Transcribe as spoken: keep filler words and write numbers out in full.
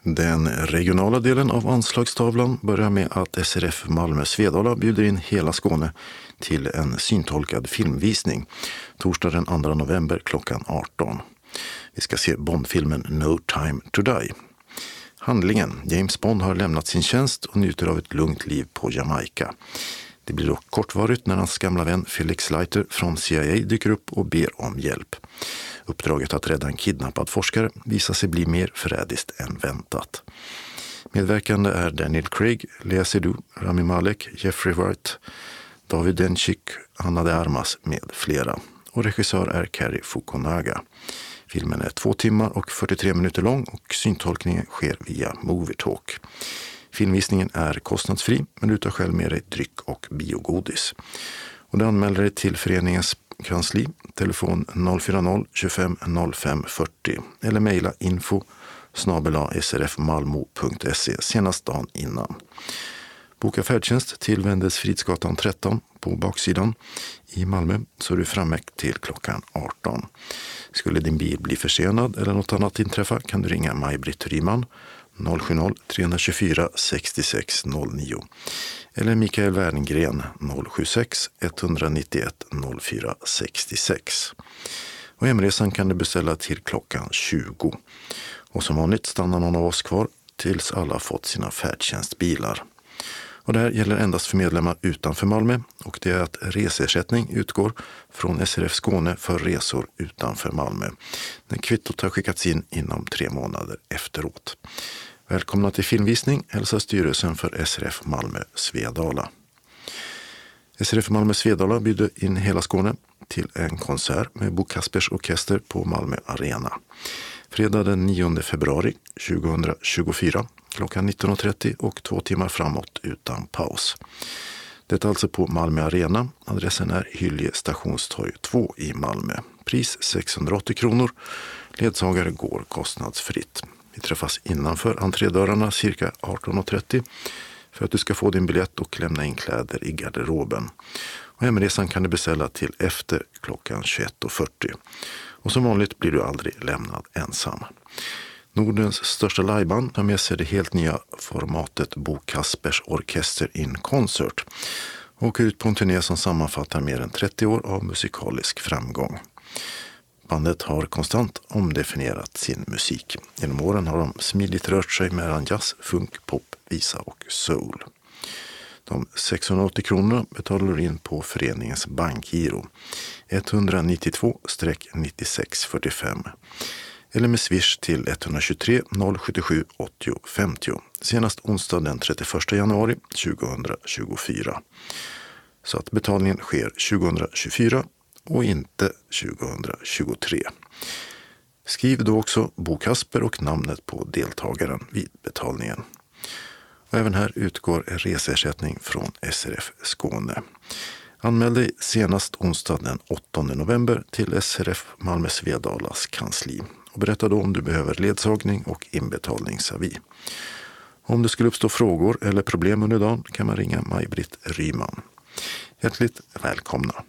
Den regionala delen av anslagstavlan börjar med att S R F Malmö Svedala bjuder in hela Skåne till en syntolkad filmvisning torsdag den andra november klockan arton. Vi ska se Bondfilmen No Time to Die. Handlingen: James Bond har lämnat sin tjänst och njuter av ett lugnt liv på Jamaica. Det blir dock kortvarigt när hans gamla vän Felix Leiter från C I A dyker upp och ber om hjälp. Uppdraget att rädda en kidnappad forskare visar sig bli mer förrädiskt än väntat. Medverkande är Daniel Craig, Lea Seydoux, Rami Malek, Jeffrey Wright, David Dencik, Anna de Armas med flera. Och regissör är Cary Fukunaga. Filmen är två timmar och fyrtiotre minuter lång och syntolkningen sker via Movietalk. Filmvisningen är kostnadsfri, men du tar själv med dig dryck och biogodis. Och du anmäler dig till föreningens kansli, telefon noll fyra noll tjugofem noll fem fyrtio eller mejla info snabel-a srfmalmo punkt se senast dagen innan. Boka färdtjänst till Wendelsfridsgatan tretton på baksidan i Malmö så är du framme till klockan arton. Skulle din bil bli försenad eller något annat inträffa kan du ringa Maj-Britt Ryman noll sju noll tre två fyra sex sex noll nio eller Mikael Werngren noll sju sex ett nio ett noll fyra sex sex. Och hemresan kan du beställa till klockan tjugo. Och som vanligt stannar någon av oss kvar tills alla fått sina färdtjänstbilar. Och det här gäller endast för medlemmar utanför Malmö och det är att reseersättning utgår från S R F Skåne för resor utanför Malmö. När kvittot har skickats in inom tre månader efteråt. Välkomna till filmvisning, hälsar styrelsen för S R F Malmö Svedala. S R F Malmö Svedala bjuder in hela Skåne till en konsert med Bo Kaspers orkester på Malmö Arena. Fredag den nionde februari tjugohundratjugofyra klockan nitton trettio och två timmar framåt utan paus. Detta alltså på Malmö Arena. Adressen är Hylje stationstorg två i Malmö. Pris sexhundraåttio kronor. Ledsagare går kostnadsfritt. Vi träffas innanför entrédörrarna cirka arton trettio för att du ska få din biljett och lämna in kläder i garderoben. Och hemresan kan du beställa till efter klockan tjugoett fyrtio. Och som vanligt blir du aldrig lämnad ensam. Nordens största liveband har med sig det helt nya formatet Bo Kaspers Orkester in Concert och åker ut på en turné som sammanfattar mer än trettio år av musikalisk framgång. Bandet har konstant omdefinierat sin musik. Genom åren har de smidigt rört sig mellan jazz, funk, pop, visa och soul. De sexhundraåttio kronor betalar du in på föreningens bankgiro ett nio två nio sex fyra fem eller med swish till ett två tre noll sju sju åttio femtio senast onsdag den trettioförsta januari tjugohundratjugofyra. Så att betalningen sker tjugohundratjugofyra och inte tjugohundratjugotre. Skriv då också Bo Kasper och namnet på deltagaren vid betalningen. Och även här utgår reseersättning från S R F Skåne. Anmäl dig senast onsdag den åttonde november till S R F Malmö Svedalas kansli. Och berätta då om du behöver ledsagning och inbetalningsavi. Om det skulle uppstå frågor eller problem under dagen kan man ringa Maj-Britt Ryman. Hjärtligt välkomna!